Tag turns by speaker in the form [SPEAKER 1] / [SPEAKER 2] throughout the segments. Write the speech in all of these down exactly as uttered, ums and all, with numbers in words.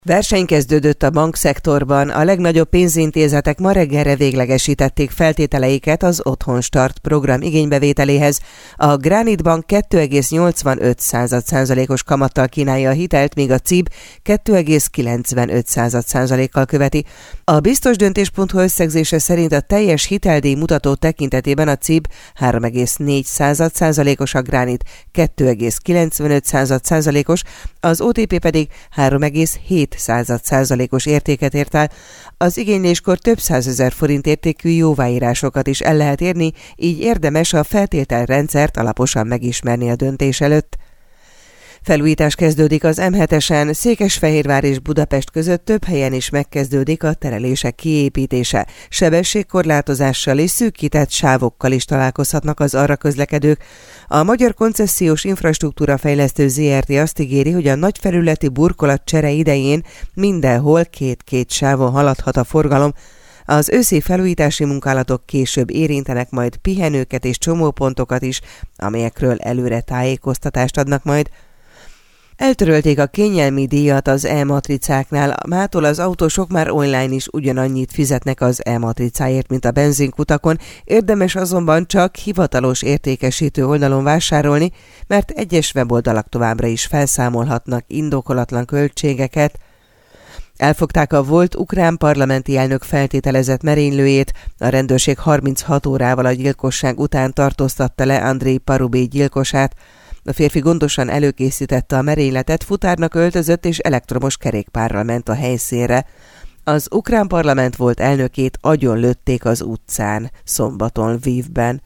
[SPEAKER 1] Verseny kezdődött a bankszektorban, a legnagyobb pénzintézetek ma reggelre véglegesítették feltételeiket az Otthon Start program igénybevételéhez. A Granit Bank kettő egész nyolcvanöt százalékos kamattal kínálja a hitelt, míg a cé i bé kettő egész kilencvenöt százalékkal követi. A biztosdöntés.hu összegzése szerint a teljes hiteldíj mutató tekintetében a cé i bé három egész négy százalékos, a Granit kettő egész kilencvenöt százalékos, az o té pé pedig három egész hét százalékos értéket ért el. Az igényléskor több százezer forint értékű jóváírásokat is el lehet érni, így érdemes a feltételrendszert alaposan megismerni a döntés előtt. Felújítás kezdődik az em hetesen, Székesfehérvár és Budapest között több helyen is megkezdődik a terelések kiépítése. Sebességkorlátozással és szűkített sávokkal is találkozhatnak az arra közlekedők. A Magyar Koncesziós Infrastruktúra Fejlesztő zé er té azt ígéri, hogy a nagyfelületi burkolatcsere idején mindenhol két-két sávon haladhat a forgalom. Az őszi felújítási munkálatok később érintenek majd pihenőket és csomópontokat is, amelyekről előre tájékoztatást adnak majd. Eltörölték a kényelmi díjat az e-matricáknál, mától az autósok már online is ugyanannyit fizetnek az e-matricáért, mint a benzinkutakon, érdemes azonban csak hivatalos értékesítő oldalon vásárolni, mert egyes weboldalak továbbra is felszámolhatnak indokolatlan költségeket. Elfogták a volt ukrán parlamenti elnök feltételezett merénylőjét, a rendőrség harminchat órával a gyilkosság után tartóztatta le Andrej Parubij gyilkosát. A férfi gondosan előkészítette a merényletet, futárnak öltözött és elektromos kerékpárral ment a helyszínre. Az ukrán parlament volt elnökét agyonlőtték az utcán, szombaton Lvivben.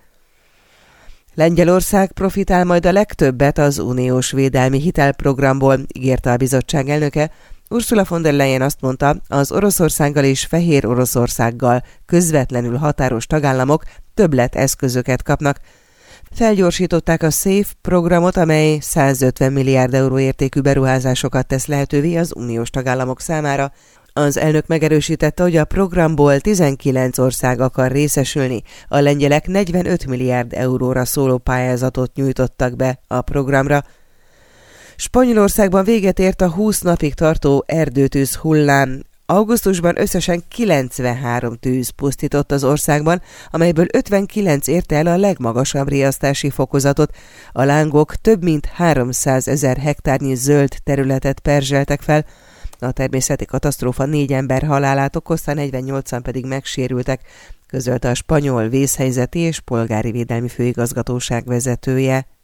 [SPEAKER 1] Lengyelország profitál majd a legtöbbet az uniós védelmi hitelprogramból, ígérte a bizottság elnöke. Ursula von der Leyen azt mondta, az Oroszországgal és Fehér Oroszországgal közvetlenül határos tagállamok többlet eszközöket kapnak. Felgyorsították a SAFE programot, amely százötven milliárd euró értékű beruházásokat tesz lehetővé az uniós tagállamok számára. Az elnök megerősítette, hogy a programból tizenkilenc ország akar részesülni. A lengyelek negyvenöt milliárd euróra szóló pályázatot nyújtottak be a programra. Spanyolországban véget ért a húsz napig tartó erdőtűz hullám. Augusztusban összesen kilencvenhárom tűz pusztított az országban, amelyből ötvenkilenc érte el a legmagasabb riasztási fokozatot. A lángok több mint háromszázezer hektárnyi zöld területet perzseltek fel. A természeti katasztrófa négy ember halálát okozta, negyvennyolcan pedig megsérültek, közölte a spanyol vészhelyzeti és polgári védelmi főigazgatóság vezetője.